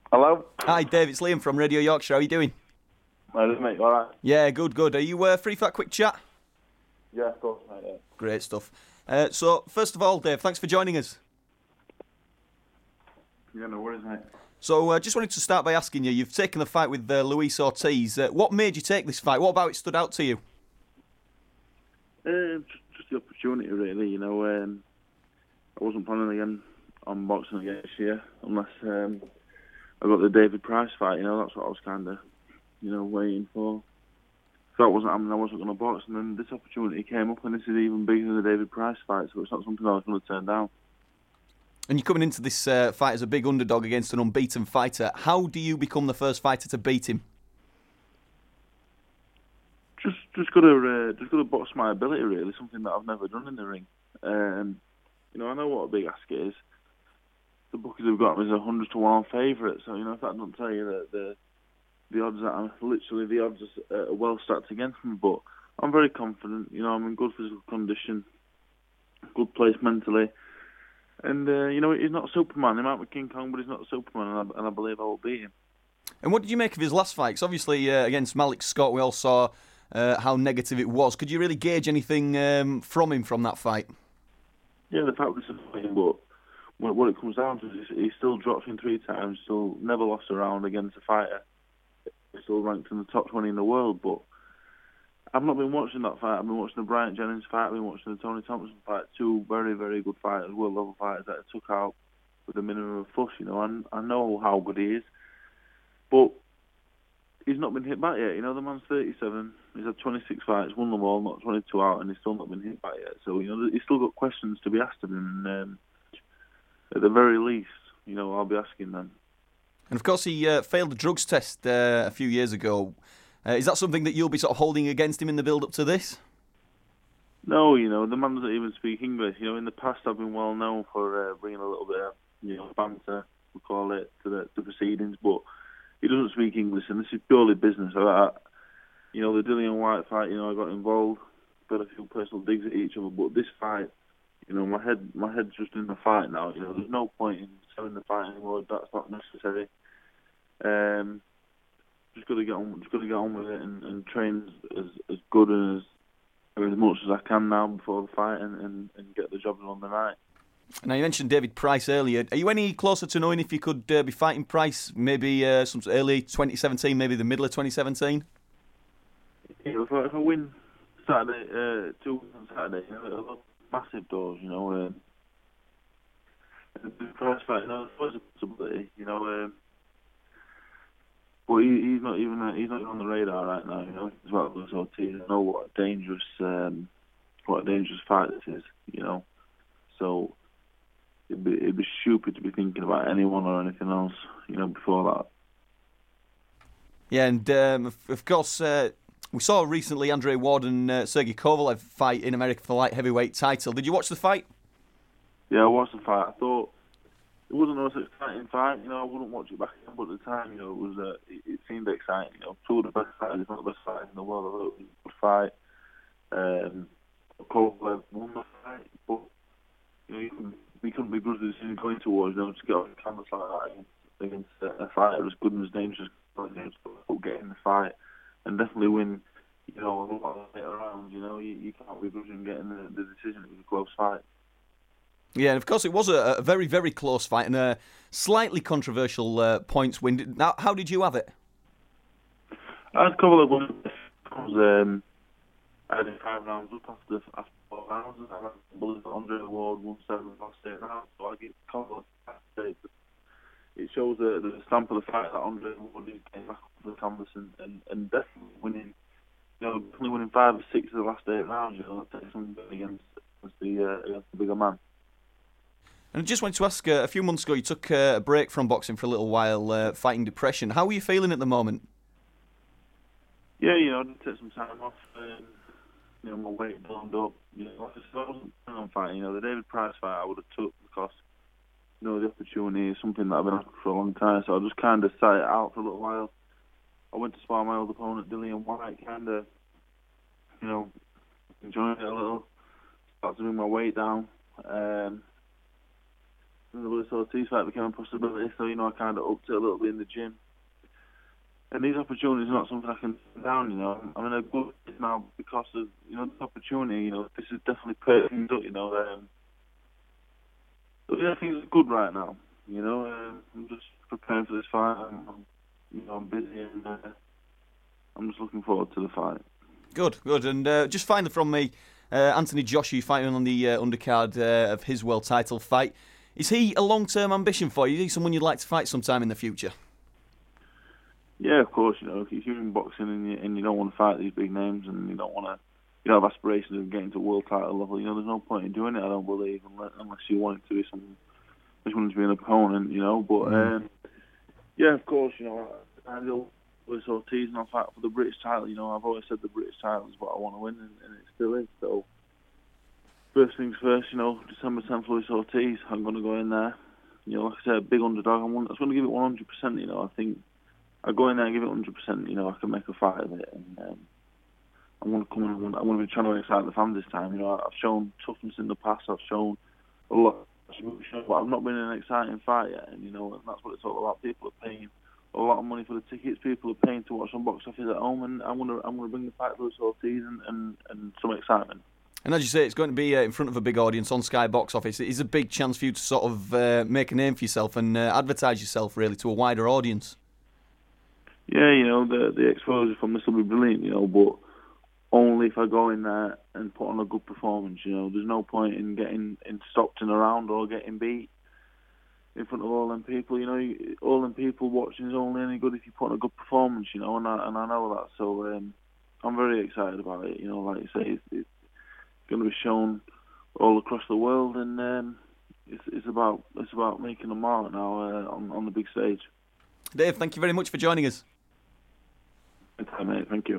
Hello? Hi, Dave. It's Liam from Radio Yorkshire. How are you doing? Hello, mate. All right? Yeah, good, good. Are you free for that quick chat? Yeah, of course, mate. Yeah. Great stuff. So, first of all, Dave, thanks for joining us. Yeah, no worries, mate. So, just wanted to start by asking you, you've taken the fight with Luis Ortiz. What made you take this fight? What about it stood out to you? Just the opportunity, really. I wasn't planning again on boxing again this year unless I got the David Price fight. That's what I was kind of, waiting for. If that wasn't happening, I wasn't going to box. And then this opportunity came up, and this is even bigger than the David Price fight, so it's not something I was going to turn down. And you're coming into this fight as a big underdog against an unbeaten fighter. How do you become the first fighter to beat him? Just got to box my ability, really. Something that I've never done in the ring. I know what a big ask it is. The bookies have got him as a 100-to-1 favourite. So if that doesn't tell you that the odds are well stacked against me, but I'm very confident. I'm in good physical condition, good place mentally, and he's not Superman. He might be King Kong, but he's not Superman, and I believe I will beat him. And what did you make of his last fight? 'Cause obviously against Malik Scott, we all saw how negative it was. Could you really gauge anything from him from that fight? Yeah, the fight was disappointing, but what it comes down to is he still dropped him 3 times, still never lost a round against a fighter. He's still ranked in the top 20 in the world, but I've not been watching that fight. I've been watching the Bryant Jennings fight, I've been watching the Tony Thompson fight, 2 very, very good fighters, world-level fighters that I took out with a minimum of fuss, and I know how good he is. But he's not been hit back yet. The man's 37, he's had 26 fights, won them all, not 22 out, and he's still not been hit back yet. So, he's still got questions to be asked of him, and at the very least, I'll be asking them. And of course, he failed a drugs test a few years ago. Is that something that you'll be sort of holding against him in the build-up to this? No, the man doesn't even speak English. In the past I've been well known for bringing a little bit of, banter, we call it, to the proceedings, but he doesn't speak English, and this is purely business. The Dillian White fight, I got involved, got a few personal digs at each other, but this fight, my head's just in the fight now. There's no point in selling the fight anymore. That's not necessary. Just got to get on with it and train as good and as much as I can now before the fight and get the job done on the night. Now, you mentioned David Price earlier. Are you any closer to knowing if you could be fighting Price maybe some early 2017, maybe the middle of 2017? If I win Saturday, 2 wins on Saturday, it'll open massive doors. The Price fight, there's always a possibility. But he's not even on the radar right now. As well as Ortiz, I know what a dangerous fight this is. So it'd be stupid to be thinking about anyone or anything else. Before that. Yeah, and of course, we saw recently Andre Ward and Sergey Kovalev fight in America for the light heavyweight title. Did you watch the fight? Yeah, I watched the fight. I thought it wasn't the most exciting fight. I wouldn't watch it back again, but at the time, it was it seemed exciting. 2 of the best fighters, if not the best fighters in the world. I thought it was a good fight. Kovalev won the fight, but we couldn't be good at going towards to get on the canvas like that against a fighter as good and as dangerous as get in the fight and definitely win. A lot of later rounds. You can't be begrudging getting the decision. It was a close fight. Yeah, and of course it was a very, very close fight and a slightly controversial points win. Now, how did you have it? I had a couple of ones. I had 5 rounds up after 4 rounds, and I believe Andre Ward won 7 of the last 8 rounds. So I get a couple of it shows the stamp of the fight that Andre Ward is getting back up to the canvas and definitely winning. Definitely winning 5 or 6 of the last 8 rounds. That takes something against the bigger man. And I just wanted to ask, a few months ago you took a break from boxing for a little while, fighting depression. How are you feeling at the moment? Yeah, I did take some time off. My weight blown up. Like I said, I wasn't planning on fighting. The David Price fight I would have took because, the opportunity is something that I've been after for a long time. So I just kind of sat it out for a little while. I went to spar my old opponent, Dillian White, kind of, enjoying it a little. Started to bring my weight down. and the Luis Ortiz fight became a possibility. So, I kind of upped it a little bit in the gym. And these opportunities are not something I can turn down, I'm in a good place now because of, this opportunity, this is definitely put things up, So, yeah, things are good right now, I'm just preparing for this fight. I'm busy and I'm just looking forward to the fight. Good. And just finally from me, Anthony Joshua fighting on the undercard of his world title fight. Is he a long-term ambition for you? Is he someone you'd like to fight sometime in the future? Yeah, of course. If you're in boxing and you don't want to fight these big names and you don't want to, have aspirations of getting to world title level, there's no point in doing it. I don't believe unless you want it to be someone, just want to be an opponent, But yeah, of course, I go with Ortiz and I'll fight for the British title. I've always said the British title is what I want to win, and it still is. So first things first, December 10th, Luis Ortiz. I'm going to go in there. Like I said, big underdog. I'm just going to give it 100%. I think I go in there and give it 100%. I can make a fight of it, and I'm going to come in. I'm going to be trying to excite the fans this time. I've shown toughness in the past. I've shown a lot, but I've not been in an exciting fight yet. And that's what it's all about. People are paying a lot of money for the tickets. People are paying to watch on box office at home, and I'm going to bring the fight to Luis Ortiz and some excitement. And as you say, it's going to be in front of a big audience on Sky Box Office. It is a big chance for you to sort of make a name for yourself and advertise yourself really to a wider audience. Yeah, the exposure from this will be brilliant, but only if I go in there and put on a good performance. There's no point in getting stopped in a round or getting beat in front of all them people. All them people watching is only any good if you put on a good performance. And I know that. So I'm very excited about it. Like you say, it's going to be shown all across the world, and it's about making a mark now on the big stage. Dave, thank you very much for joining us. Thank you.